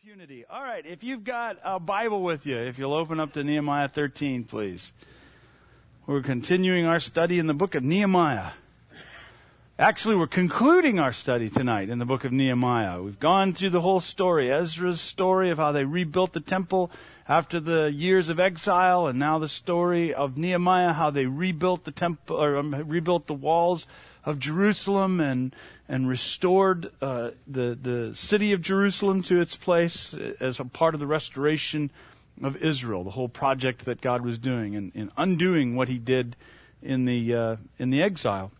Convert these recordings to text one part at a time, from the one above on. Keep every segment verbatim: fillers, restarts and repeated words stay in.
Unity. All right, if you've got a Bible with you, if you'll open up to Nehemiah thirteen, please. We're continuing our study in the book of Nehemiah. Actually, we're concluding our study tonight in the book of Nehemiah. We've gone through the whole story, Ezra's story of how they rebuilt the temple after the years of exile, and now the story of Nehemiah, how they rebuilt the temple or um, rebuilt the walls of Jerusalem and and restored uh, the the city of Jerusalem to its place as a part of the restoration of Israel, the whole project that God was doing and in undoing what He did in the uh, in the exile.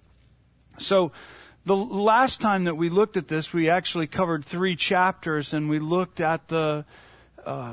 So the last time that we looked at this, we actually covered three chapters, and we looked at the uh,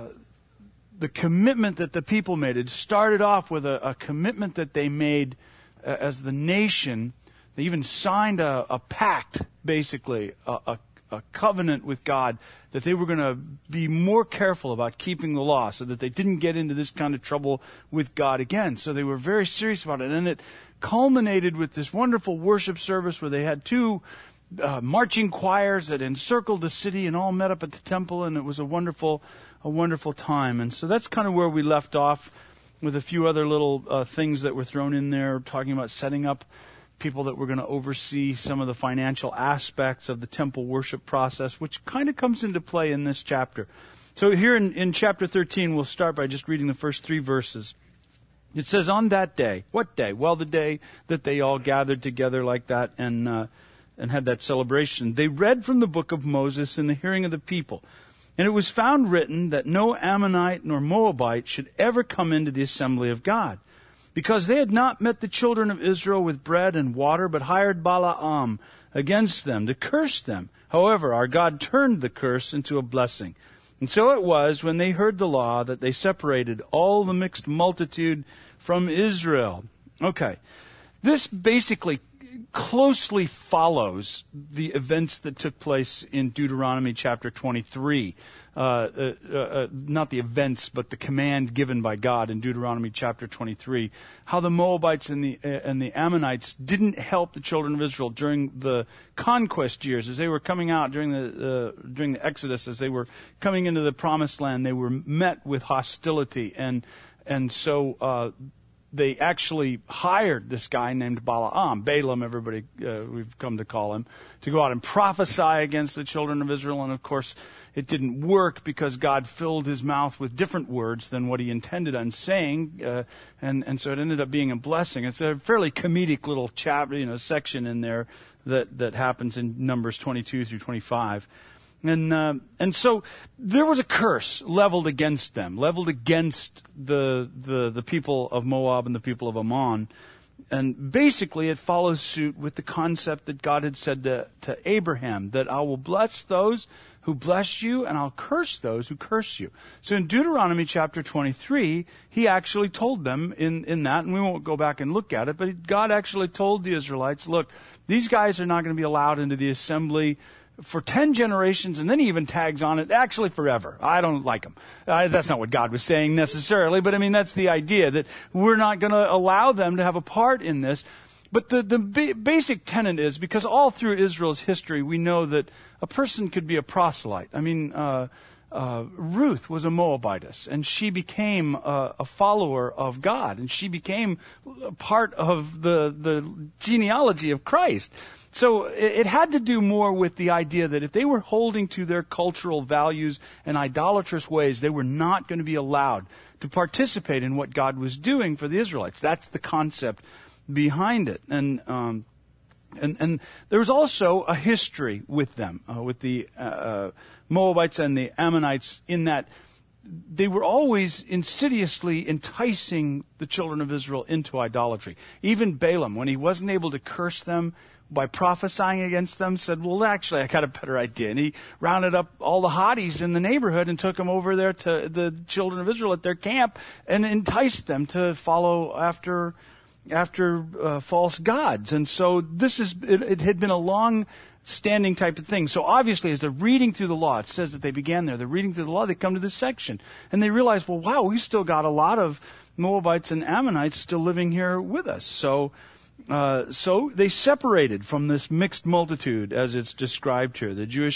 the commitment that the people made. It started off with a, a commitment that they made uh, as the nation. They even signed a, a pact, basically, a, a, a covenant with God, that they were going to be more careful about keeping the law so that they didn't get into this kind of trouble with God again. So they were very serious about it. And it culminated with this wonderful worship service where they had two uh, marching choirs that encircled the city and all met up at the temple, and it was a wonderful, a wonderful time. And so that's kind of where we left off, with a few other little uh, things that were thrown in there, talking about setting up people that were going to oversee some of the financial aspects of the temple worship process, which kind of comes into play in this chapter. So here in, in chapter thirteen, we'll start by just reading the first three verses. It says, on that day, what day? Well, the day that they all gathered together like that and uh, and had that celebration. They read from the book of Moses in the hearing of the people. And it was found written that no Ammonite nor Moabite should ever come into the assembly of God, because they had not met the children of Israel with bread and water, but hired Balaam against them to curse them. However, our God turned the curse into a blessing. And so it was, when they heard the law, that they separated all the mixed multitude from Israel. Okay. This basically closely follows the events that took place in Deuteronomy chapter twenty-three. Uh, uh, uh, not the events, but the command given by God in Deuteronomy chapter twenty-three. How the Moabites and the uh, and the Ammonites didn't help the children of Israel during the conquest years, as they were coming out during the uh, during the Exodus, as they were coming into the Promised Land. They were met with hostility, and and so uh, they actually hired this guy named Balaam, Balaam, everybody uh, we've come to call him, to go out and prophesy against the children of Israel. And of course, it didn't work because God filled his mouth with different words than what he intended on saying, uh, and and so it ended up being a blessing. It's a fairly comedic little chapter, you know, section in there that that happens in Numbers twenty-two through twenty-five. And uh, and so there was a curse leveled against them, leveled against the the the people of Moab and the people of Ammon. And basically it follows suit with the concept that God had said to, to Abraham, that I will bless those who bless you and I'll curse those who curse you. So in Deuteronomy chapter twenty-three, he actually told them in, in that, and we won't go back and look at it, but God actually told the Israelites, look, these guys are not going to be allowed into the assembly for ten generations, and then he even tags on it, actually forever. I don't like them. Uh, that's not what God was saying necessarily, but I mean, that's the idea, that we're not going to allow them to have a part in this. But the, the ba- basic tenet is, because all through Israel's history, we know that a person could be a proselyte. I mean, uh, uh, Ruth was a Moabitess, and she became a, a follower of God, and she became a part of the, the genealogy of Christ. So it had to do more with the idea that if they were holding to their cultural values and idolatrous ways, they were not going to be allowed to participate in what God was doing for the Israelites. That's the concept behind it. And um, and and there's also a history with them, uh, with the uh, Moabites and the Ammonites, in that they were always insidiously enticing the children of Israel into idolatry. Even Balaam, when he wasn't able to curse them by prophesying against them, said, well, actually, I got a better idea. And he rounded up all the hotties in the neighborhood and took them over there to the children of Israel at their camp and enticed them to follow after after uh, false gods. And so this is, it, it had been a long standing type of thing. So obviously, as they're reading through the law, it says that they began there. They're reading through the law. They come to this section and they realize, well, wow, we still got a lot of Moabites and Ammonites still living here with us. So Uh, so they separated from this mixed multitude, as it's described here. The Jewish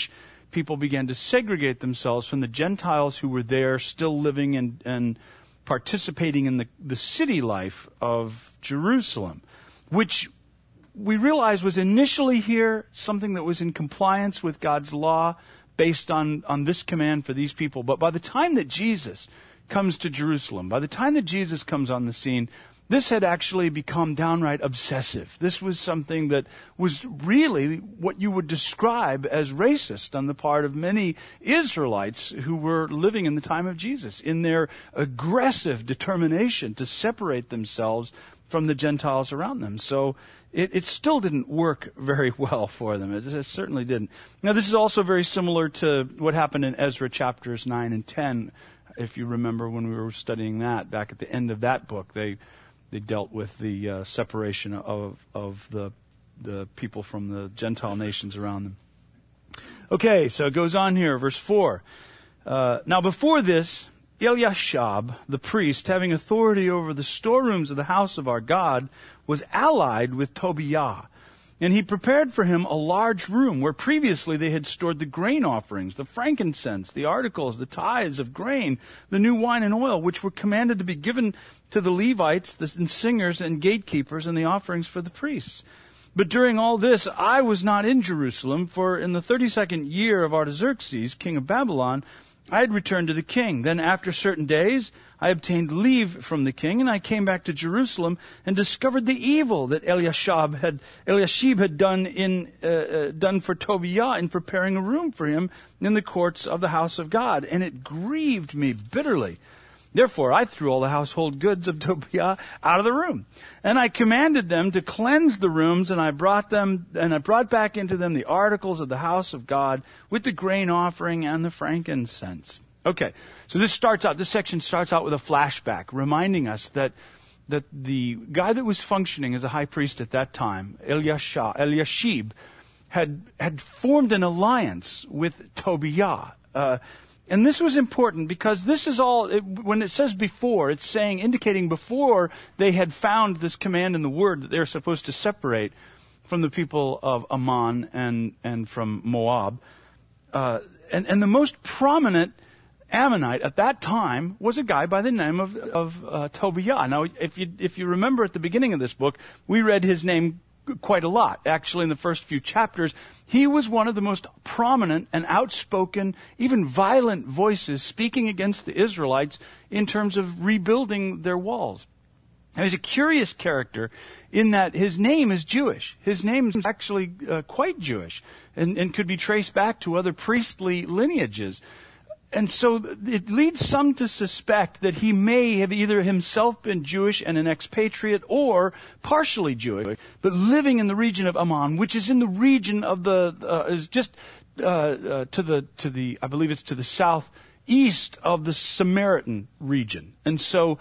people began to segregate themselves from the Gentiles who were there, still living and, and participating in the, the city life of Jerusalem, which we realize was initially here something that was in compliance with God's law based on, on this command for these people. But by the time that Jesus comes to Jerusalem, by the time that Jesus comes on the scene, this had actually become downright obsessive. This was something that was really what you would describe as racist on the part of many Israelites who were living in the time of Jesus, in their aggressive determination to separate themselves from the Gentiles around them. So it, it still didn't work very well for them. It, it certainly didn't. Now, this is also very similar to what happened in Ezra chapters nine and ten. If you remember when we were studying that, back at the end of that book, they they dealt with the uh, separation of of the the people from the Gentile nations around them. Okay, so it goes on here, verse four. Uh, now before this, Eliashib, the priest, having authority over the storerooms of the house of our God, was allied with Tobiah. And he prepared for him a large room where previously they had stored the grain offerings, the frankincense, the articles, the tithes of grain, the new wine and oil, which were commanded to be given to the Levites, the singers and gatekeepers, and the offerings for the priests. But during all this, I was not in Jerusalem, for in the thirty-second year of Artaxerxes, king of Babylon, I had returned to the king. Then after certain days, I obtained leave from the king, and I came back to Jerusalem and discovered the evil that Eliashib had, Eliashib had done in uh, uh, done for Tobiah in preparing a room for him in the courts of the house of God, and it grieved me bitterly. Therefore, I threw all the household goods of Tobiah out of the room, and I commanded them to cleanse the rooms, and I brought them, and I brought back into them the articles of the house of God with the grain offering and the frankincense. Okay, so this starts out. This section starts out with a flashback, reminding us that that the guy that was functioning as a high priest at that time, Eliashib, Eliashib had had formed an alliance with Tobiah. Uh, And this was important because this is all, it, when it says before, it's saying, indicating before they had found this command in the Word that they're supposed to separate from the people of Ammon and, and from Moab. Uh, and, and the most prominent Ammonite at that time was a guy by the name of, of uh, Tobiah. Now, if you, if you remember at the beginning of this book, we read his name quite a lot. Actually, in the first few chapters, he was one of the most prominent and outspoken, even violent voices speaking against the Israelites in terms of rebuilding their walls. Now, he's a curious character in that his name is Jewish. His name is actually uh, quite Jewish and, and could be traced back to other priestly lineages. And so it leads some to suspect that he may have either himself been Jewish and an expatriate or partially Jewish, but living in the region of Ammon, which is in the region of the, uh, is just uh, uh, to the, to the, I believe it's to the southeast of the Samaritan region. And so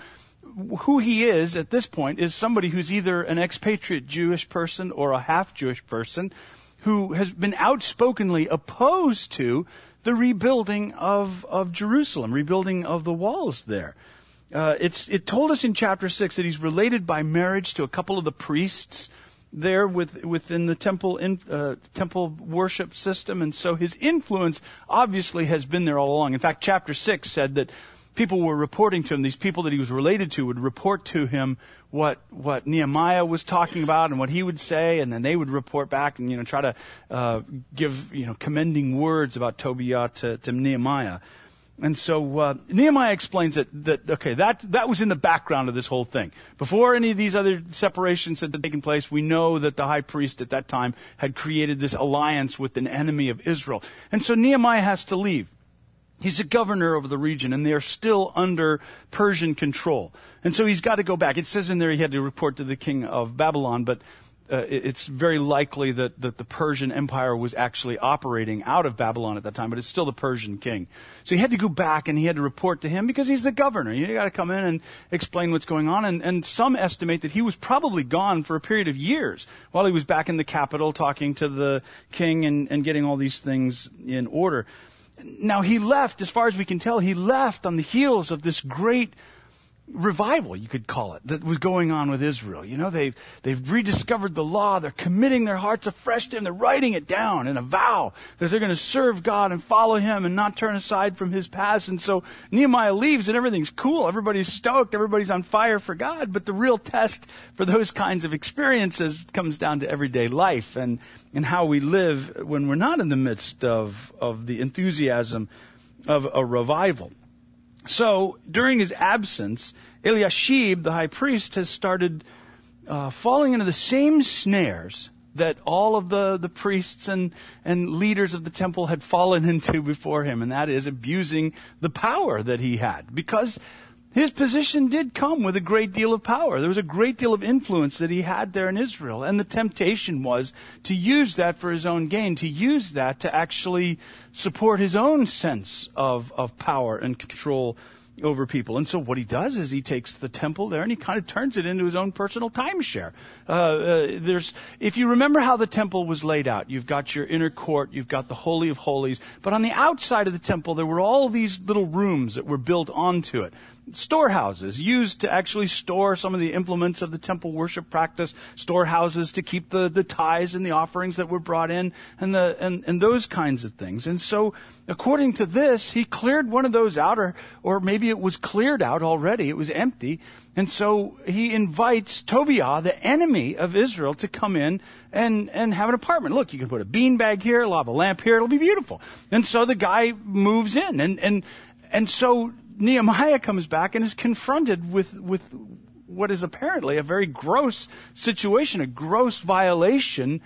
who he is at this point is somebody who's either an expatriate Jewish person or a half-Jewish person who has been outspokenly opposed to the rebuilding of, of Jerusalem, rebuilding of the walls there. Uh, it's, it told us in chapter six that he's related by marriage to a couple of the priests there with, within the temple, in, uh, temple worship system. And so his influence obviously has been there all along. In fact, chapter six said that people were reporting to him, these people that he was related to would report to him what what Nehemiah was talking about and what he would say, and then they would report back and, you know, try to uh, give, you know, commending words about Tobiah to, to Nehemiah. And so uh, Nehemiah explains that, that, okay, that that was in the background of this whole thing. Before any of these other separations had taken place, we know that the high priest at that time had created this alliance with an enemy of Israel. And so Nehemiah has to leave. He's a governor of the region, and they're still under Persian control. And so he's got to go back. It says in there he had to report to the king of Babylon, but uh, it's very likely that, that the Persian Empire was actually operating out of Babylon at that time, but it's still the Persian king. So he had to go back, and he had to report to him because he's the governor. You got to come in and explain what's going on. And, and some estimate that he was probably gone for a period of years while he was back in the capital talking to the king and, and getting all these things in order. Now, he left, as far as we can tell, he left on the heels of this great revival, you could call it, that was going on with Israel. You know, they've, they've rediscovered the law. They're committing their hearts afresh to Him. They're writing it down in a vow that they're going to serve God and follow Him and not turn aside from His paths. And so Nehemiah leaves and everything's cool. Everybody's stoked. Everybody's on fire for God. But the real test for those kinds of experiences comes down to everyday life and, and how we live when we're not in the midst of, of the enthusiasm of a revival. So, during his absence, Eliashib, the high priest, has started uh, falling into the same snares that all of the, the priests and, and leaders of the temple had fallen into before him, and that is abusing the power that he had. Because his position did come with a great deal of power. There was a great deal of influence that he had there in Israel, and the temptation was to use that for his own gain, to use that to actually support his own sense of, of power and control over people. And so what he does is he takes the temple there and he kind of turns it into his own personal timeshare. Uh, uh, there's, if you remember how the temple was laid out, you've got your inner court, you've got the Holy of Holies, but on the outside of the temple there were all these little rooms that were built onto it. Storehouses used to actually store some of the implements of the temple worship practice, storehouses to keep the, the tithes and the offerings that were brought in, and the and, and those kinds of things. And so, according to this, he cleared one of those out, or or maybe it was cleared out already. It was empty. And so he invites Tobiah, the enemy of Israel, to come in and, and have an apartment. Look, you can put a beanbag here, a lava lamp here, it'll be beautiful. And so the guy moves in, and and and so Nehemiah comes back and is confronted with, with what is apparently a very gross situation, a gross violation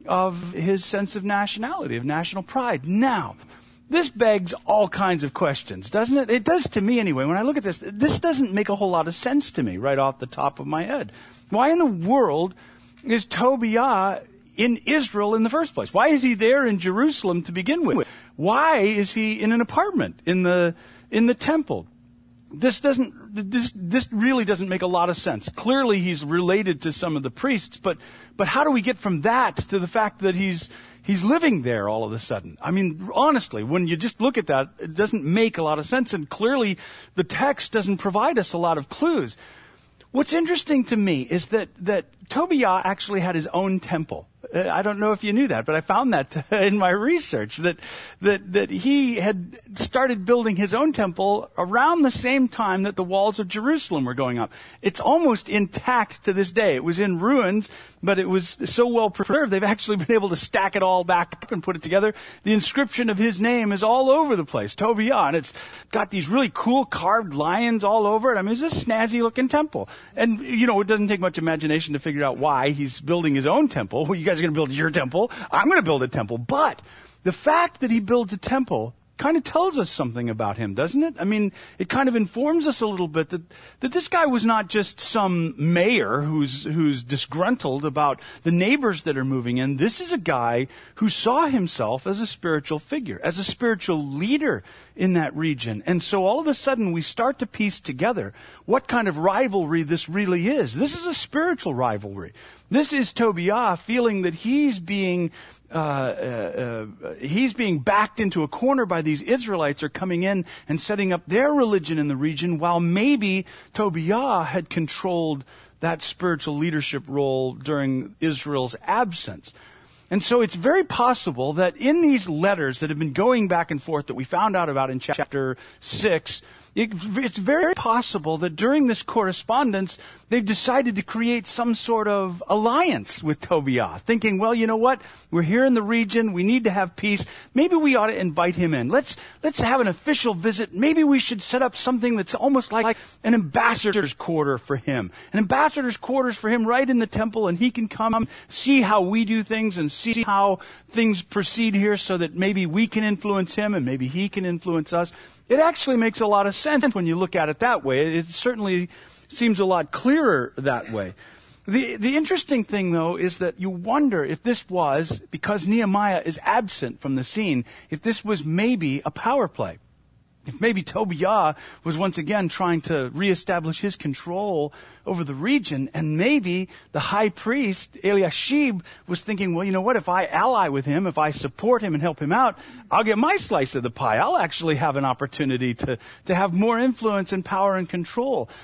of his sense of nationality, of national pride. Now, this begs all kinds of questions, doesn't it? It does to me anyway. When I look at this, this doesn't make a whole lot of sense to me right off the top of my head. Why in the world is Tobiah in Israel in the first place? Why is he there in Jerusalem to begin with? Why is he in an apartment in the in the temple? This doesn't, this, this really doesn't make a lot of sense. Clearly he's related to some of the priests, but, but how do we get from that to the fact that he's, he's living there all of a sudden? I mean, honestly, when you just look at that, it doesn't make a lot of sense, and clearly the text doesn't provide us a lot of clues. What's interesting to me is that, that Tobiah actually had his own temple. I don't know if you knew that, but I found that in my research, that, that, that he had started building his own temple around the same time that the walls of Jerusalem were going up. It's almost intact to this day. It was in ruins, but it was so well preserved, they've actually been able to stack it all back up and put it together. The inscription of his name is all over the place, Tobiah, and it's got these really cool carved lions all over it. I mean, it's a snazzy looking temple. And, you know, it doesn't take much imagination to figure out why he's building his own temple. Well, you guys are going to build your temple. I'm going to build a temple. But the fact that he builds a temple kind of tells us something about him, doesn't it? I mean, it kind of informs us a little bit that, that this guy was not just some mayor who's, who's disgruntled about the neighbors that are moving in. This is a guy who saw himself as a spiritual figure, as a spiritual leader in that region. And so all of a sudden we start to piece together what kind of rivalry this really is. This is a spiritual rivalry. This is Tobiah feeling that he's being Uh, uh, uh, he's being backed into a corner by these Israelites are coming in and setting up their religion in the region, while maybe Tobiah had controlled that spiritual leadership role during Israel's absence. And so it's very possible that in these letters that have been going back and forth that we found out about in chapter six, it, it's very possible that during this correspondence, they've decided to create some sort of alliance with Tobiah, thinking, well, you know what? We're here in the region. We need to have peace. Maybe we ought to invite him in. Let's, let's have an official visit. Maybe we should set up something that's almost like, like an ambassador's quarter for him. An ambassador's quarters for him right in the temple, and he can come see how we do things and see how things proceed here so that maybe we can influence him and maybe he can influence us. It actually makes a lot of sense when you look at it that way. It certainly seems a lot clearer that way. The the interesting thing, though, is that you wonder if this was, because Nehemiah is absent from the scene, if this was maybe a power play. If maybe Tobiah was once again trying to reestablish his control over the region, and maybe the high priest, Eliashib, was thinking, well, you know what, if I ally with him, if I support him and help him out, I'll get my slice of the pie. I'll actually have an opportunity to, to have more influence and power and control.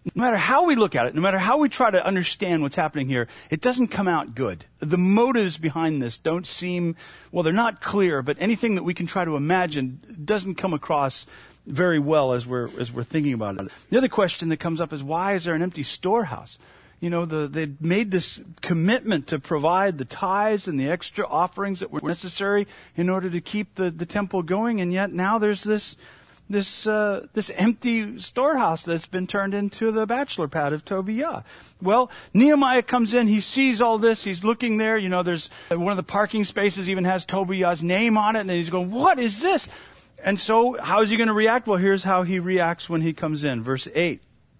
no matter how we look at it, no matter how we try to understand what's happening here, it doesn't come out good. The motives behind this don't seem, well, they're not clear, but anything that we can try to imagine doesn't come across very well as we're as we're thinking about it. The other question that comes up is, why is there an empty storehouse? You know, the, they made this commitment to provide the tithes and the extra offerings that were necessary in order to keep the, the temple going, and yet now there's this this uh, this empty storehouse that's been turned into the bachelor pad of Tobiah. Well, Nehemiah comes in, he sees all this, he's looking there, you know, there's one of the parking spaces even has Tobiah's name on it, and he's going, what is this? And so, how is he going to react? Well, here's how he reacts when he comes in. Verse eight.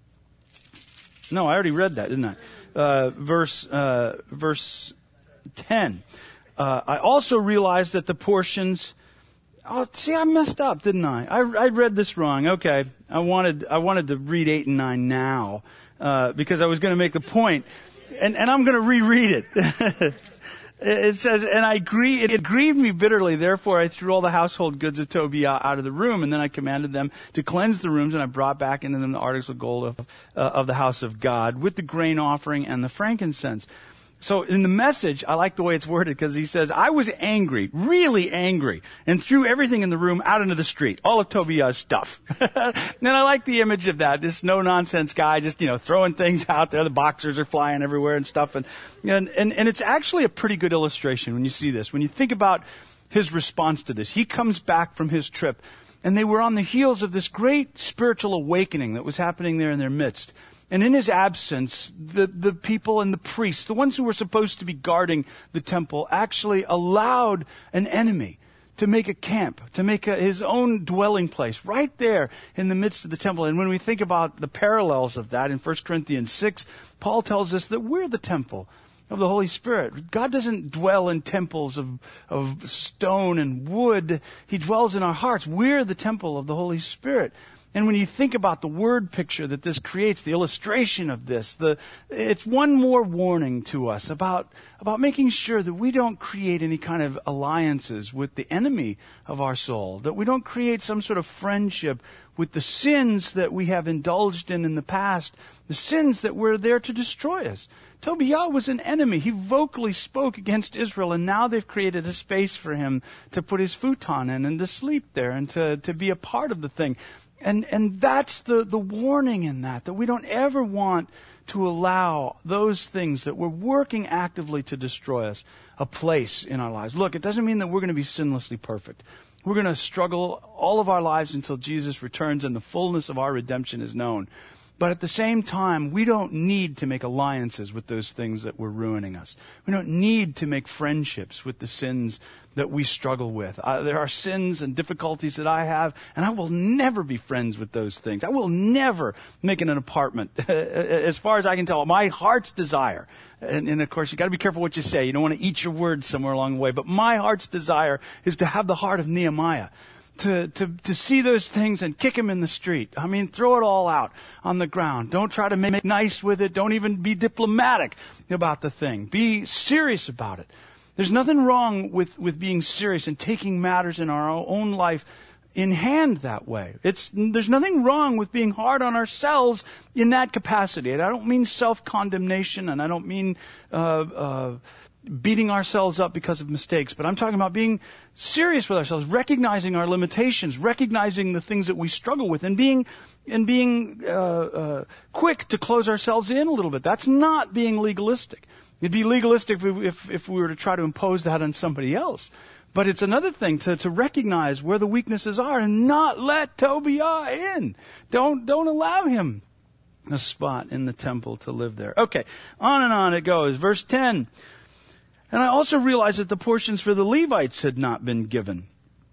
No, I already read that, didn't I? Uh, verse, uh, verse ten. Uh, I also realized that the portions... Oh, see, I messed up, didn't I? I, I read this wrong. Okay. I wanted, I wanted to read eight and nine now, uh, because I was going to make the point. And, and I'm going to reread it. It says, and I agree, it grieved me bitterly, therefore I threw all the household goods of Tobiah out of the room, and then I commanded them to cleanse the rooms, and I brought back into them the articles of gold of, uh, of the house of God, with the grain offering and the frankincense. So in the Message, I like the way it's worded, because he says, I was angry, really angry, and threw everything in the room out into the street, all of Tobiah's stuff. And I like the image of that, this no-nonsense guy just, you know, throwing things out there. The boxers are flying everywhere and stuff. And, and, and, and it's actually a pretty good illustration when you see this. When you think about his response to this, he comes back from his trip, and they were on the heels of this great spiritual awakening that was happening there in their midst. And in his absence, the, the people and the priests, the ones who were supposed to be guarding the temple, actually allowed an enemy to make a camp, to make a, his own dwelling place right there in the midst of the temple. And when we think about the parallels of that in First Corinthians six, Paul tells us that we're the temple of the Holy Spirit. God doesn't dwell in temples of, of stone and wood. He dwells in our hearts. We're the temple of the Holy Spirit. And when you think about the word picture that this creates, the illustration of this, the, it's one more warning to us about, about making sure that we don't create any kind of alliances with the enemy of our soul, that we don't create some sort of friendship with the sins that we have indulged in in the past, the sins that were there to destroy us. Tobiah was an enemy. He vocally spoke against Israel, and now they've created a space for him to put his futon in and to sleep there and to, to be a part of the thing. And and that's the, the warning in that, that we don't ever want to allow those things that we're working actively to destroy us a place in our lives. Look, it doesn't mean that we're going to be sinlessly perfect. We're going to struggle all of our lives until Jesus returns and the fullness of our redemption is known. But at the same time, we don't need to make alliances with those things that were ruining us. We don't need to make friendships with the sins that we struggle with. Uh, there are sins and difficulties that I have, and I will never be friends with those things. I will never make it an apartment. As far as I can tell, my heart's desire, and, and of course you got to be careful what you say. You don't want to eat your words somewhere along the way, but my heart's desire is to have the heart of Nehemiah. To, to, to see those things and kick them in the street. I mean, throw it all out on the ground. Don't try to make nice with it. Don't even be diplomatic about the thing. Be serious about it. There's nothing wrong with, with being serious and taking matters in our own life in hand that way. It's, there's nothing wrong with being hard on ourselves in that capacity. And I don't mean self-condemnation, and I don't mean, uh, uh, beating ourselves up because of mistakes, but I'm talking about being serious with ourselves, recognizing our limitations, recognizing the things that we struggle with, and being and being uh, uh, quick to close ourselves in a little bit. That's not being legalistic. It'd be legalistic if we, if, if we were to try to impose that on somebody else. But it's another thing to, to recognize where the weaknesses are and not let Tobiah in. Don't don't allow him a spot in the temple to live there. Okay, on and on it goes. Verse ten. And I also realized that the portions for the Levites had not been given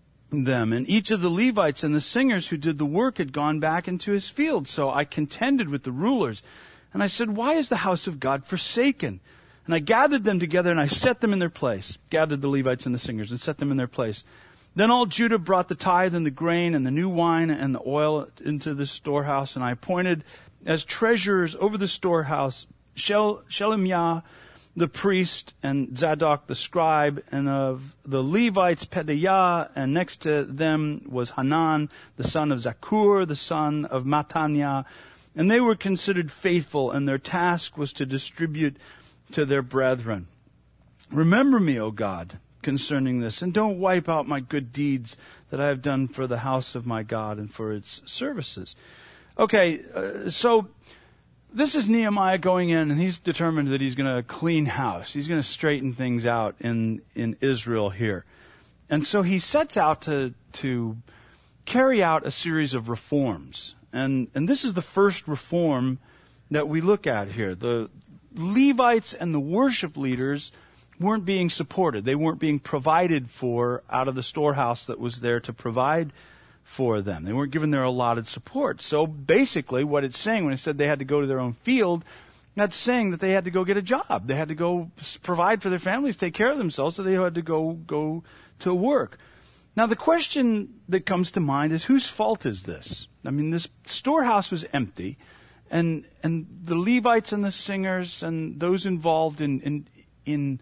them. And each of the Levites and the singers who did the work had gone back into his field. So I contended with the rulers. And I said, why is the house of God forsaken? And I gathered them together and I set them in their place. Gathered the Levites and the singers and set them in their place. Then all Judah brought the tithe and the grain and the new wine and the oil into the storehouse. And I appointed as treasurers over the storehouse Shel- Shelemiah, the priest, and Zadok the scribe, and of the Levites Pedaiah, and next to them was Hanan, the son of Zakur, the son of Mattaniah, And they were considered faithful, and their task was to distribute to their brethren. Remember me, O God, concerning this, and don't wipe out my good deeds that I have done for the house of my God and for its services. Okay, uh, so this is Nehemiah going in, and he's determined that he's going to clean house. He's going to straighten things out in, in Israel here. And so he sets out to, to carry out a series of reforms. And, and this is the first reform that we look at here. The Levites and the worship leaders weren't being supported. They weren't being provided for out of the storehouse that was there to provide for them. They weren't given their allotted support. So basically what it's saying when it said they had to go to their own field, that's saying that they had to go get a job. They had to go provide for their families, take care of themselves, so they had to go go to work. Now the question that comes to mind is, whose fault is this? I mean, this storehouse was empty, and and the Levites and the singers and those involved in in, in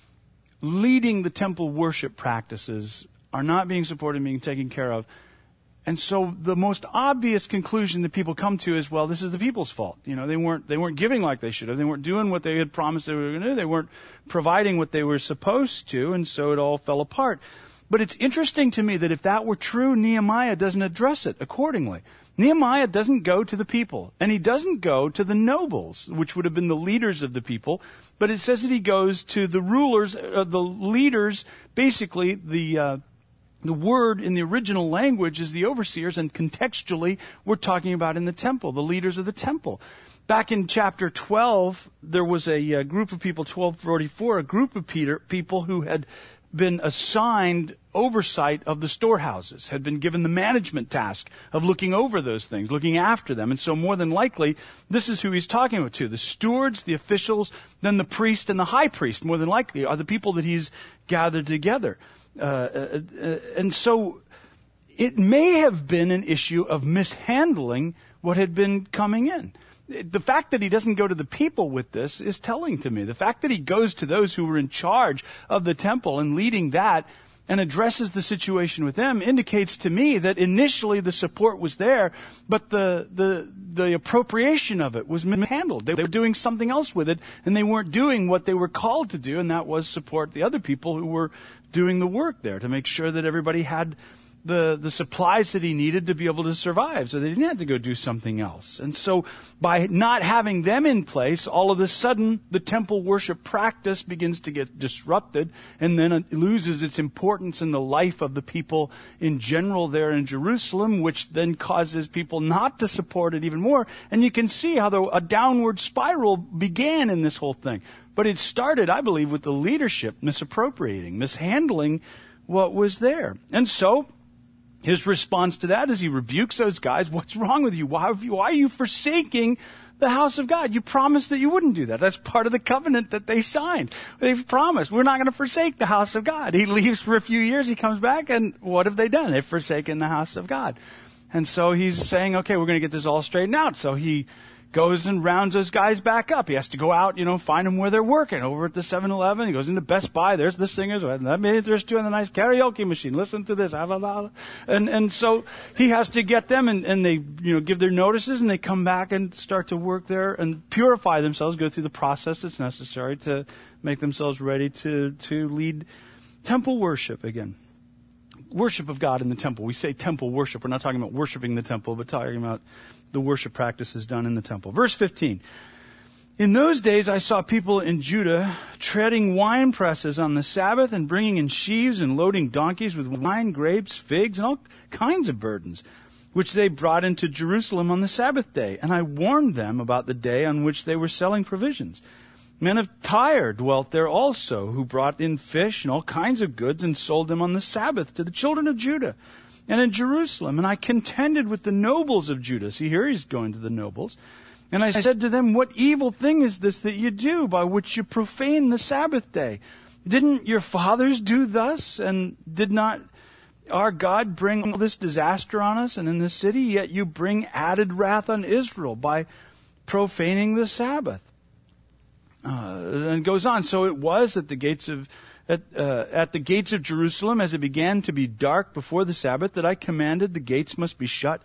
leading the temple worship practices are not being supported, being taken care of. And so the most obvious conclusion that people come to is, well, this is the people's fault. You know, they weren't they weren't giving like they should have. They weren't doing what they had promised they were going to do. They weren't providing what they were supposed to, and so it all fell apart. But it's interesting to me that if that were true, Nehemiah doesn't address it accordingly. Nehemiah doesn't go to the people, and he doesn't go to the nobles, which would have been the leaders of the people, but it says that he goes to the rulers, uh, the leaders, basically the uh, the word in the original language is the overseers, and contextually we're talking about in the temple, the leaders of the temple. Back in chapter twelve, there was a, a group of people, twelve forty-four, a group of Peter, people who had been assigned oversight of the storehouses, had been given the management task of looking over those things, looking after them. And so more than likely, this is who he's talking about to. The stewards, the officials, then the priest and the high priest, more than likely, are the people that he's gathered together. Uh, uh, uh, and so it may have been an issue of mishandling what had been coming in. The fact that he doesn't go to the people with this is telling to me. The fact that he goes to those who were in charge of the temple and leading that and addresses the situation with them indicates to me that initially the support was there, but the the the appropriation of it was mishandled. They were doing something else with it, and they weren't doing what they were called to do, and that was support the other people who were doing the work there to make sure that everybody had the the supplies that he needed to be able to survive, so they didn't have to go do something else. And so by not having them in place, all of a sudden the temple worship practice begins to get disrupted, and then it loses its importance in the life of the people in general there in Jerusalem, which then causes people not to support it even more. And you can see how the, a downward spiral began in this whole thing. But it started, I believe, with the leadership misappropriating, mishandling what was there. And so his response to that is he rebukes those guys. What's wrong with you? Why, have you? why are you forsaking the house of God? You promised that you wouldn't do that. That's part of the covenant that they signed. They've promised, we're not going to forsake the house of God. He leaves for a few years. He comes back, and what have they done? They've forsaken the house of God. And so he's saying, okay, we're going to get this all straightened out. So he goes and rounds those guys back up. He has to go out, you know, find them where they're working. Over at the seven eleven, he goes into Best Buy. There's the singers. Let me there's two in the nice karaoke machine. Listen to this. And and so he has to get them, and, and they, you know, give their notices, and they come back and start to work there and purify themselves, go through the process that's necessary to make themselves ready to, to lead temple worship again. Worship of God in the temple. We say temple worship. We're not talking about worshiping the temple, but talking about the worship practices done in the temple. Verse fifteen. In those days I saw people in Judah treading wine presses on the Sabbath and bringing in sheaves and loading donkeys with wine, grapes, figs, and all kinds of burdens, which they brought into Jerusalem on the Sabbath day. And I warned them about the day on which they were selling provisions. Men of Tyre dwelt there also, who brought in fish and all kinds of goods and sold them on the Sabbath to the children of Judah and in Jerusalem. And I contended with the nobles of Judah. See, here he's going to the nobles. And I said to them, what evil thing is this that you do, by which you profane the Sabbath day? Didn't your fathers do thus? And did not our God bring all this disaster on us and in this city? Yet you bring added wrath on Israel by profaning the Sabbath. Uh, and it goes on. So it was at the gates of at, uh, at the gates of Jerusalem, as it began to be dark before the Sabbath, that I commanded the gates must be shut,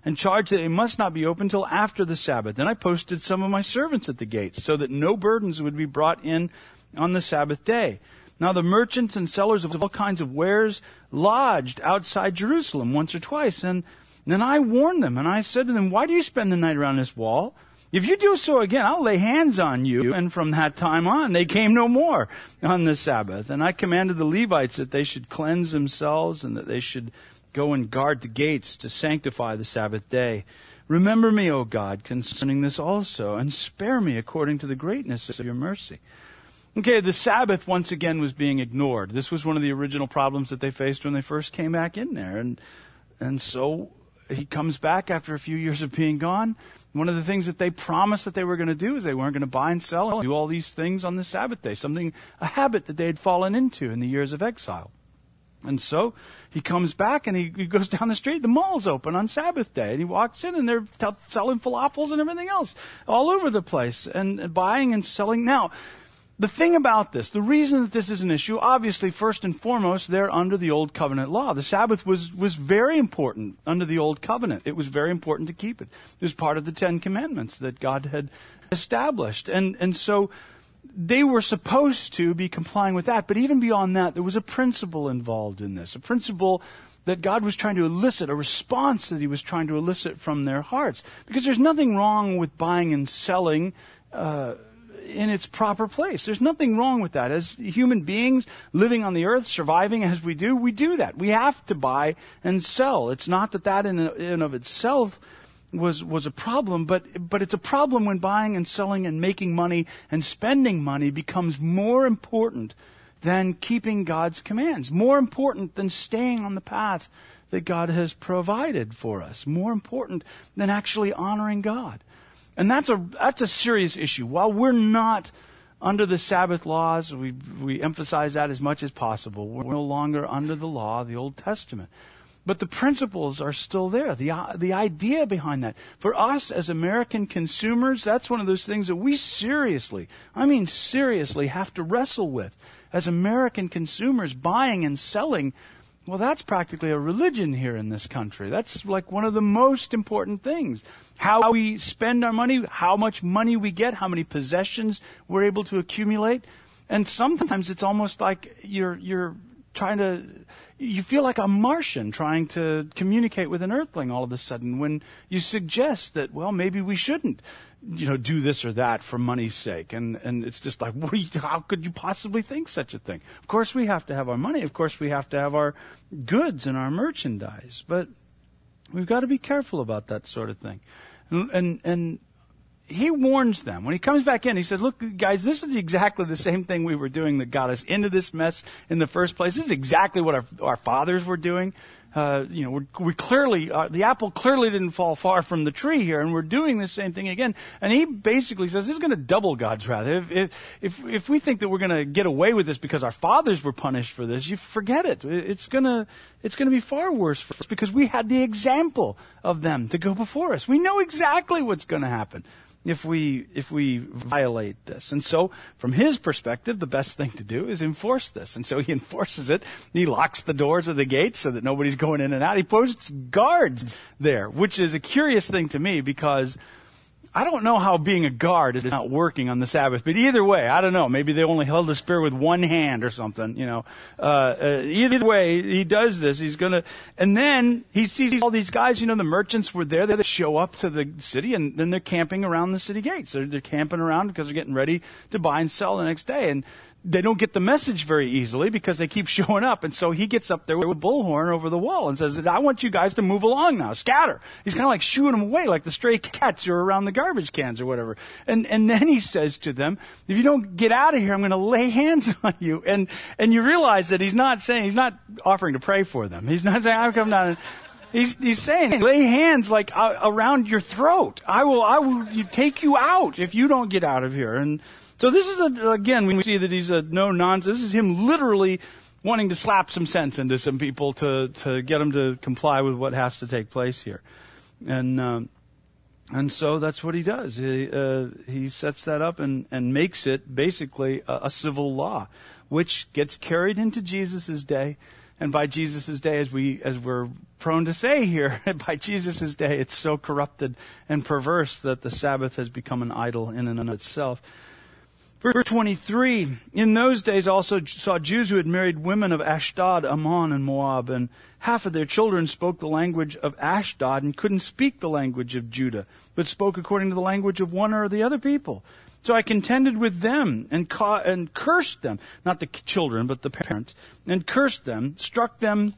and charged that they must not be open till after the Sabbath. Then I posted some of my servants at the gates, so that no burdens would be brought in on the Sabbath day. Now the merchants and sellers of all kinds of wares lodged outside Jerusalem once or twice. And then I warned them, and I said to them, why do you spend the night around this wall? If you do so again, I'll lay hands on you. And from that time on, they came no more on the Sabbath. And I commanded the Levites that they should cleanse themselves and that they should go and guard the gates to sanctify the Sabbath day. Remember me, O God, concerning this also, and spare me according to the greatness of your mercy. Okay, the Sabbath once again was being ignored. This was one of the original problems that they faced when they first came back in there. And and so he comes back after a few years of being gone. One of the things that they promised that they were going to do is they weren't going to buy and sell and do all these things on the Sabbath day, something, a habit that they had fallen into in the years of exile. And so he comes back and he, he goes down the street. The mall's open on Sabbath day. And he walks in and they're t- selling falafels and everything else all over the place and, and buying and selling. Now, the thing about this, the reason that this is an issue, obviously, first and foremost, they're under the Old Covenant law. The Sabbath was, was very important under the Old Covenant. It was very important to keep it. It was part of the Ten Commandments that God had established. And, and so they were supposed to be complying with that. But even beyond that, there was a principle involved in this, a principle that God was trying to elicit, a response that he was trying to elicit from their hearts. Because there's nothing wrong with buying and selling uh in its proper place. There's nothing wrong with that. As human beings living on the earth, surviving as we do, we do that. We have to buy and sell. It's not that that in and of itself was was a problem, but but it's a problem when buying and selling and making money and spending money becomes more important than keeping God's commands, more important than staying on the path that God has provided for us, more important than actually honoring God. And that's a that's a serious issue. While we're not under the Sabbath laws, we we emphasize that as much as possible. We're no longer under the law of the Old Testament. But the principles are still there. The the idea behind that. For us as American consumers, that's one of those things that we seriously, I mean seriously, have to wrestle with. As American consumers, buying and selling, well, that's practically a religion here in this country. That's like one of the most important things. How we spend our money, how much money we get, how many possessions we're able to accumulate. And sometimes it's almost like you're you're trying to, you feel like a Martian trying to communicate with an Earthling all of a sudden when you suggest that, well, maybe we shouldn't, you know, do this or that for money's sake. And and it's just like, what are you, how could you possibly think such a thing? Of course we have to have our money. Of course we have to have our goods and our merchandise. But we've got to be careful about that sort of thing. And, and, and he warns them. When he comes back in, he said, look, guys, this is exactly the same thing we were doing that got us into this mess in the first place. This is exactly what our, our fathers were doing. Uh, you know, we're, we clearly, uh, the apple clearly didn't fall far from the tree here, and we're doing the same thing again. And he basically says this is going to double God's wrath. If, if, if, if we think that we're going to get away with this because our fathers were punished for this, you forget it. It's going to, it's going to be far worse for us because we had the example of them to go before us. We know exactly what's going to happen if we if we violate this. And so, from his perspective, the best thing to do is enforce this. And so he enforces it. He locks the doors of the gates so that nobody's going in and out. He posts guards there, which is a curious thing to me because I don't know how being a guard is not working on the Sabbath. But either way, I don't know. Maybe they only held the spear with one hand or something, you know. Uh, uh, either way, he does this. He's going to, and then he sees all these guys, you know, the merchants were there. They show up to the city and then they're camping around the city gates. They're, they're camping around because they're getting ready to buy and sell the next day. And they don't get the message very easily because they keep showing up. And so he gets up there with a bullhorn over the wall and says, I want you guys to move along now, scatter. He's kind of like shooing them away like the stray cats who are around the garbage cans or whatever. And and then he says to them, if you don't get out of here, I'm going to lay hands on you. And and you realize that he's not saying, he's not offering to pray for them. He's not saying, I'm coming down and He's, he's saying, lay hands like uh, around your throat. I will, I will you take you out if you don't get out of here. And so this is, a, again, when we see that he's a no-nonsense, this is him literally wanting to slap some sense into some people to, to get them to comply with what has to take place here. And um, and so that's what he does. He, uh, he sets that up and, and makes it basically a, a civil law, which gets carried into Jesus' day. And by Jesus' day, as we as we're prone to say here, by Jesus' day, it's so corrupted and perverse that the Sabbath has become an idol in and of itself. Verse twenty-three, in those days also saw Jews who had married women of Ashdod, Ammon, and Moab, and half of their children spoke the language of Ashdod and couldn't speak the language of Judah, but spoke according to the language of one or the other people. So I contended with them and ca- and cursed them, not the children, but the parents, and cursed them, struck them,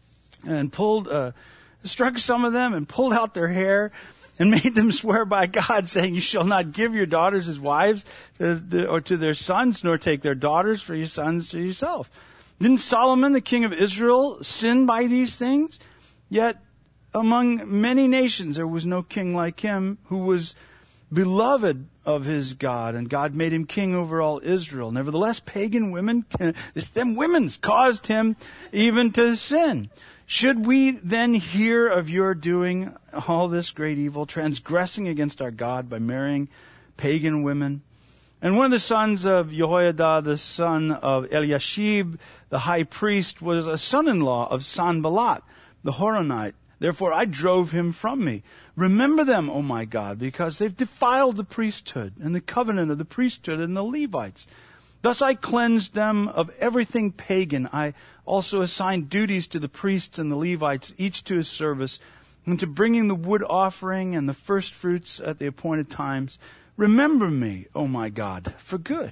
and pulled, uh, struck some of them and pulled out their hair, and made them swear by God, saying, you shall not give your daughters as wives uh, or to their sons, nor take their daughters for your sons to yourself. Didn't Solomon, the king of Israel, sin by these things? Yet among many nations there was no king like him, who was beloved of his God, and God made him king over all Israel. Nevertheless, pagan women, them women's caused him even to sin. Should we then hear of your doing all this great evil, transgressing against our God by marrying pagan women? And one of the sons of Jehoiada, the son of Eliashib, the high priest, was a son-in-law of Sanballat, the Horonite. Therefore I drove him from me. Remember them, O my God, because they've defiled the priesthood and the covenant of the priesthood and the Levites. Thus I cleansed them of everything pagan. I also assigned duties to the priests and the Levites, each to his service, and to bringing the wood offering and the first fruits at the appointed times. Remember me, O my God, for good.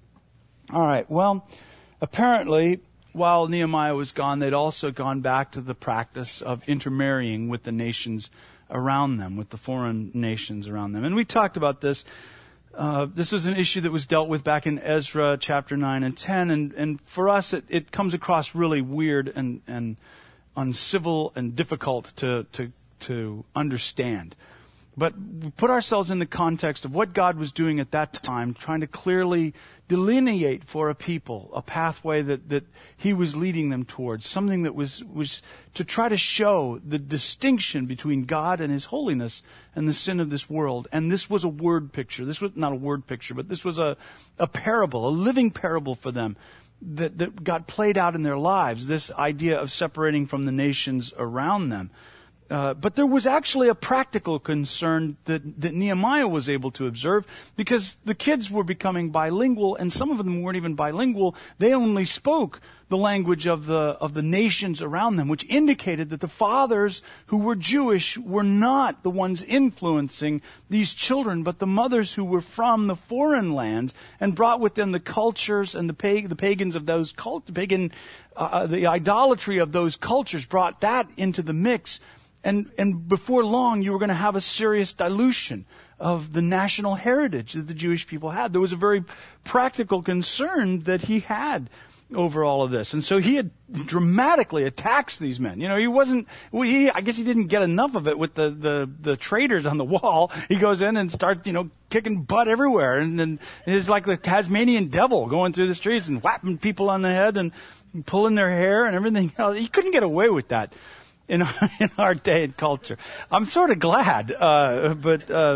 All right, well, apparently, while Nehemiah was gone, they'd also gone back to the practice of intermarrying with the nations around them, with the foreign nations around them. And we talked about this. Uh, this was an issue that was dealt with back in Ezra chapter nine and ten, and, and for us it, it comes across really weird and, and uncivil and difficult to, to, to understand. But we put ourselves in the context of what God was doing at that time, trying to clearly delineate for a people a pathway that, that He was leading them towards, something that was, was to try to show the distinction between God and His holiness and the sin of this world. And this was a word picture. This was not a word picture, but this was a, a parable, a living parable for them that, that got played out in their lives, this idea of separating from the nations around them. Uh, but there was actually a practical concern that, that Nehemiah was able to observe, because the kids were becoming bilingual, and some of them weren't even bilingual. They only spoke the language of the of the nations around them, which indicated that the fathers who were Jewish were not the ones influencing these children, but the mothers who were from the foreign lands and brought with them the cultures and the pag- the pagans of those cult the pagan uh, the idolatry of those cultures brought that into the mix. And, and before long, you were going to have a serious dilution of the national heritage that the Jewish people had. There was a very practical concern that he had over all of this. And so he had dramatically attacked these men. You know, he wasn't, well, he, I guess he didn't get enough of it with the, the, the traitors on the wall. He goes in and starts, you know, kicking butt everywhere. And then it's like the Tasmanian devil going through the streets and whapping people on the head and pulling their hair and everything else. He couldn't get away with that in our, in our day and culture. I'm sort of glad, uh, but, uh,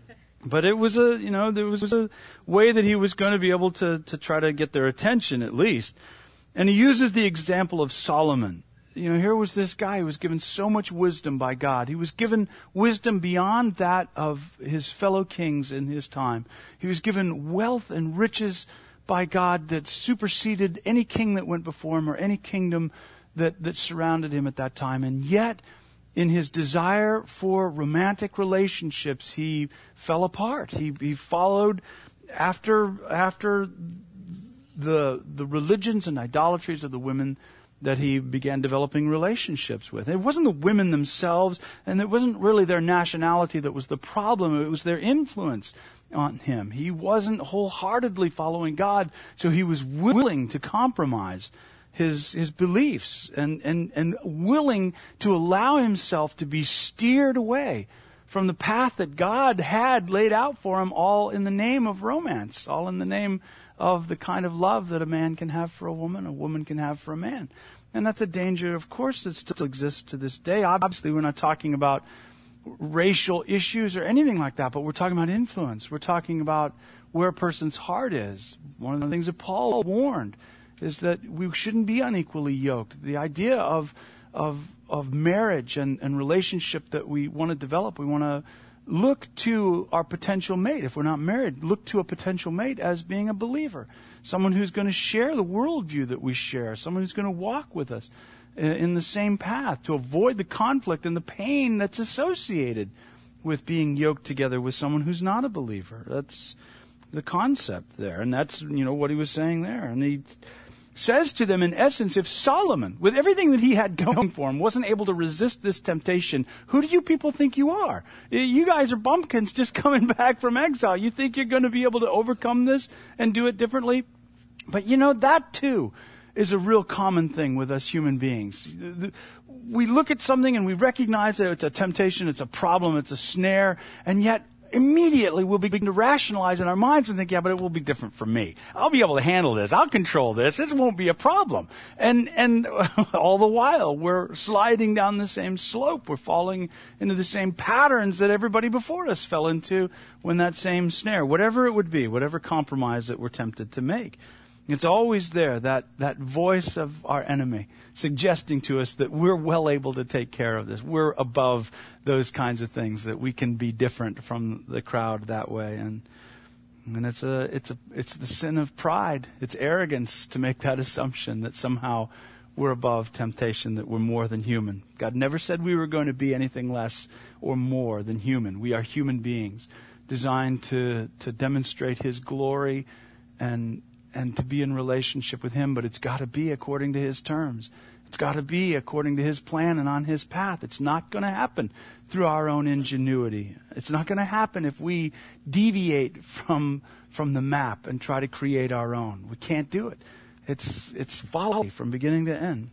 but it was a, you know, there was a way that he was going to be able to, to try to get their attention at least. And he uses the example of Solomon. You know, here was this guy who was given so much wisdom by God. He was given wisdom beyond that of his fellow kings in his time. He was given wealth and riches by God that superseded any king that went before him or any kingdom that, that surrounded him at that time. And yet, in his desire for romantic relationships, he fell apart. He, he followed after, after the, the religions and idolatries of the women that he began developing relationships with. It wasn't the women themselves, and it wasn't really their nationality that was the problem. It was their influence on him. He wasn't wholeheartedly following God, so he was willing to compromise his his beliefs and, and, and willing to allow himself to be steered away from the path that God had laid out for him, all in the name of romance, all in the name of the kind of love that a man can have for a woman, a woman can have for a man. And that's a danger, of course, that still exists to this day. Obviously, we're not talking about racial issues or anything like that, but we're talking about influence. We're talking about where a person's heart is. One of the things that Paul warned is that we shouldn't be unequally yoked. The idea of of of marriage and, and relationship that we want to develop, we want to look to our potential mate. If we're not married, look to a potential mate as being a believer. Someone who's going to share the worldview that we share. Someone who's going to walk with us in the same path to avoid the conflict and the pain that's associated with being yoked together with someone who's not a believer. That's the concept there. And that's, you know, what he was saying there. And he says to them, in essence, if Solomon, with everything that he had going for him, wasn't able to resist this temptation, who do you people think you are? You guys are bumpkins just coming back from exile. You think you're going to be able to overcome this and do it differently? But you know, that too is a real common thing with us human beings. We look at something and we recognize that it's a temptation, it's a problem, it's a snare, and yet immediately we'll begin to rationalize in our minds and think, yeah, but it will be different for me. I'll be able to handle this. I'll control this. This won't be a problem. And and all the while, we're sliding down the same slope. We're falling into the same patterns that everybody before us fell into when that same snare, whatever it would be, whatever compromise that we're tempted to make. It's always there, that, that voice of our enemy suggesting to us that we're well able to take care of this. We're above those kinds of things, that we can be different from the crowd that way. And and it's a it's a it's the sin of pride. It's arrogance to make that assumption that somehow we're above temptation, that we're more than human. God never said we were going to be anything less or more than human. We are human beings designed to to demonstrate His glory and and to be in relationship with Him, but it's got to be according to His terms. It's got to be according to His plan and on His path. It's not going to happen through our own ingenuity. It's not going to happen if we deviate from from the map and try to create our own. We can't do it. It's it's folly from beginning to end.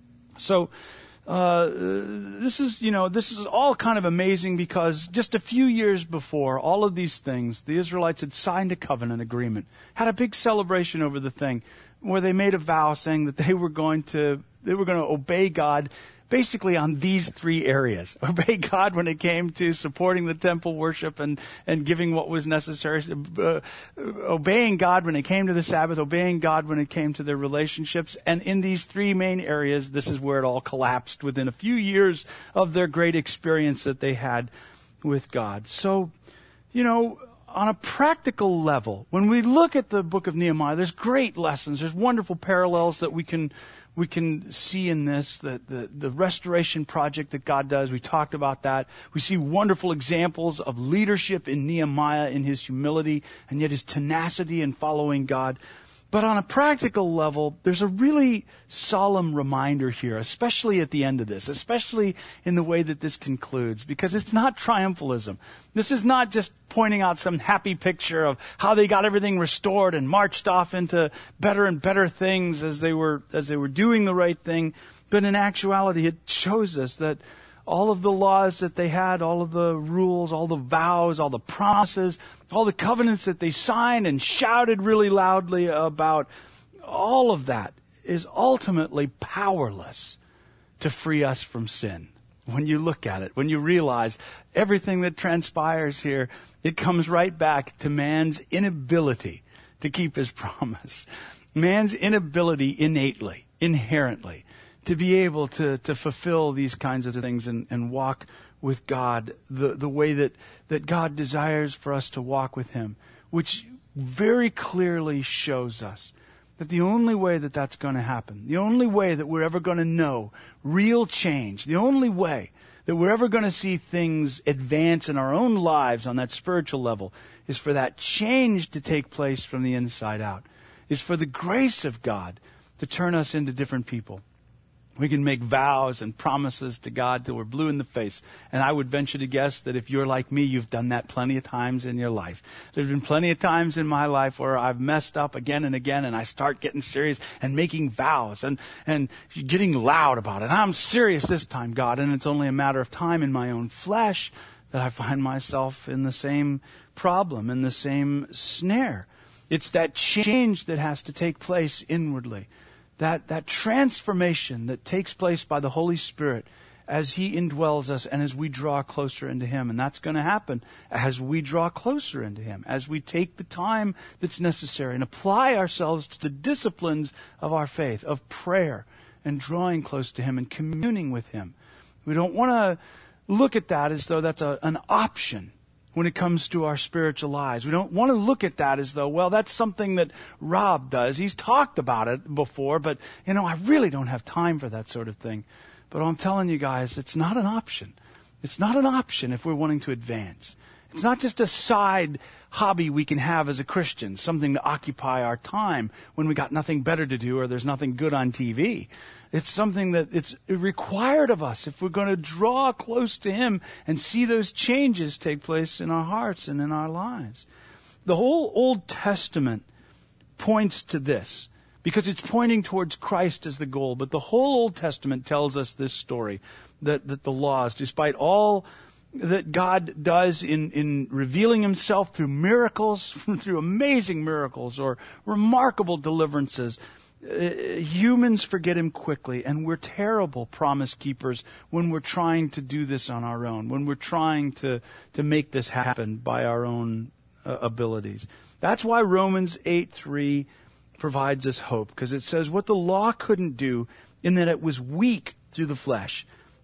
So uh, this is, you know, this is all kind of amazing because just a few years before all of these things, the Israelites had signed a covenant agreement, had a big celebration over the thing, where they made a vow saying that they were going to they were going to obey God basically on these three areas. Obey God when it came to supporting the temple worship and, and giving what was necessary. Uh, obeying God when it came to the Sabbath. Obeying God when it came to their relationships. And in these three main areas, this is where it all collapsed within a few years of their great experience that they had with God. So, you know, on a practical level, when we look at the book of Nehemiah, there's great lessons. There's wonderful parallels that we can we can see in this. The, the, the restoration project that God does, we talked about that. We see wonderful examples of leadership in Nehemiah, in his humility, and yet his tenacity in following God. But on a practical level, there's a really solemn reminder here, especially at the end of this, especially in the way that this concludes, because it's not triumphalism. This is not just pointing out some happy picture of how they got everything restored and marched off into better and better things as they were as they were doing the right thing. But in actuality, it shows us that all of the laws that they had, all of the rules, all the vows, all the promises, all the covenants that they signed and shouted really loudly about, all of that is ultimately powerless to free us from sin. When you look at it, when you realize everything that transpires here, it comes right back to man's inability to keep his promise. Man's inability innately, inherently, to be able to, to fulfill these kinds of things and, and walk with God the, the way that, that God desires for us to walk with Him, which very clearly shows us that the only way that that's going to happen, the only way that we're ever going to know real change, the only way that we're ever going to see things advance in our own lives on that spiritual level is for that change to take place from the inside out, is for the grace of God to turn us into different people. We can make vows and promises to God till we're blue in the face. And I would venture to guess that if you're like me, you've done that plenty of times in your life. There's been plenty of times in my life where I've messed up again and again, and I start getting serious and making vows and, and getting loud about it. I'm serious this time, God, and it's only a matter of time in my own flesh that I find myself in the same problem, in the same snare. It's that change that has to take place inwardly. That that transformation that takes place by the Holy Spirit as He indwells us and as we draw closer into Him. And that's going to happen as we draw closer into Him, as we take the time that's necessary and apply ourselves to the disciplines of our faith, of prayer and drawing close to Him and communing with Him. We don't want to look at that as though that's a, an option when it comes to our spiritual lives. We don't want to look at that as though, well, that's something that Rob does. He's talked about it before, but, you know, I really don't have time for that sort of thing. But I'm telling you guys, it's not an option. It's not an option if we're wanting to advance. It's not just a side hobby we can have as a Christian, something to occupy our time when we got nothing better to do or there's nothing good on T V. It's something that it's required of us if we're going to draw close to Him and see those changes take place in our hearts and in our lives. The whole Old Testament points to this because it's pointing towards Christ as the goal. But the whole Old Testament tells us this story, that, that the laws, despite all that God does in, in revealing Himself through miracles, through amazing miracles or remarkable deliverances, Uh, humans forget Him quickly, and we're terrible promise keepers when we're trying to do this on our own, when we're trying to, to make this happen by our own uh, abilities. That's why Romans eight three provides us hope, because it says what the law couldn't do in that it was weak through the flesh,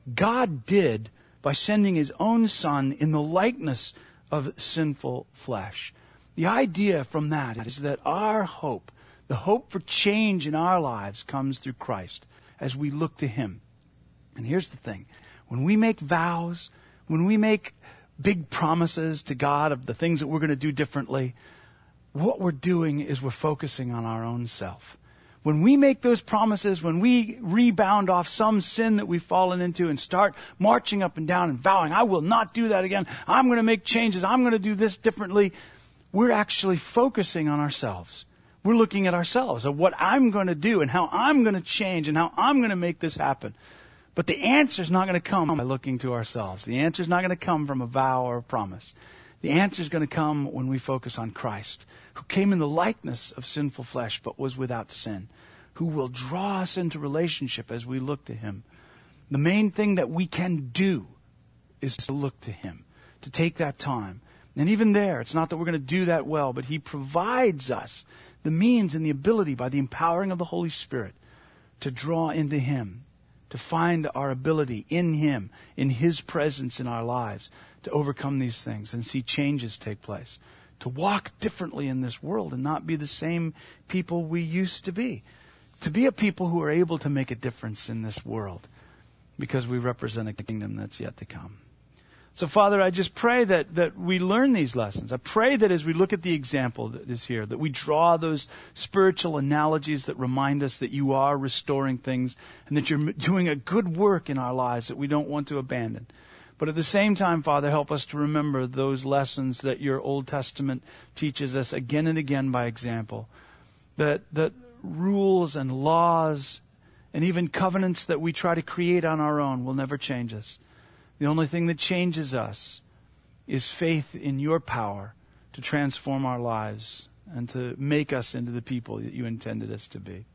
God did by sending His own Son in the likeness of sinful flesh. The idea from that is that our hope, the hope for change in our lives, comes through Christ as we look to Him. And here's the thing. When we make vows, when we make big promises to God of the things that we're going to do differently, what we're doing is we're focusing on our own self. When we make those promises, when we rebound off some sin that we've fallen into and start marching up and down and vowing, I will not do that again, I'm going to make changes, I'm going to do this differently, we're actually focusing on ourselves. We're looking at ourselves, at what I'm going to do and how I'm going to change and how I'm going to make this happen. But the answer is not going to come by looking to ourselves. The answer is not going to come from a vow or a promise. The answer is going to come when we focus on Christ, who came in the likeness of sinful flesh but was without sin, who will draw us into relationship as we look to Him. The main thing that we can do is to look to Him, to take that time. And even there, it's not that we're going to do that well, but He provides us the means and the ability by the empowering of the Holy Spirit to draw into Him, to find our ability in Him, in His presence in our lives, to overcome these things and see changes take place, to walk differently in this world and not be the same people we used to be, to be a people who are able to make a difference in this world because we represent a kingdom that's yet to come. So, Father, I just pray that, that we learn these lessons. I pray that as we look at the example that is here, that we draw those spiritual analogies that remind us that You are restoring things and that You're doing a good work in our lives that we don't want to abandon. But at the same time, Father, help us to remember those lessons that Your Old Testament teaches us again and again by example. That, that rules and laws and even covenants that we try to create on our own will never change us. The only thing that changes us is faith in Your power to transform our lives and to make us into the people that You intended us to be.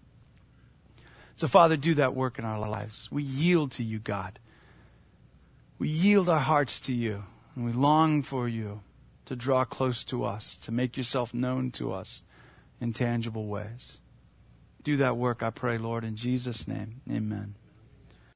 So, Father, do that work in our lives. We yield to You, God. We yield our hearts to You, and we long for You to draw close to us, to make Yourself known to us in tangible ways. Do that work, I pray, Lord, in Jesus' name. Amen.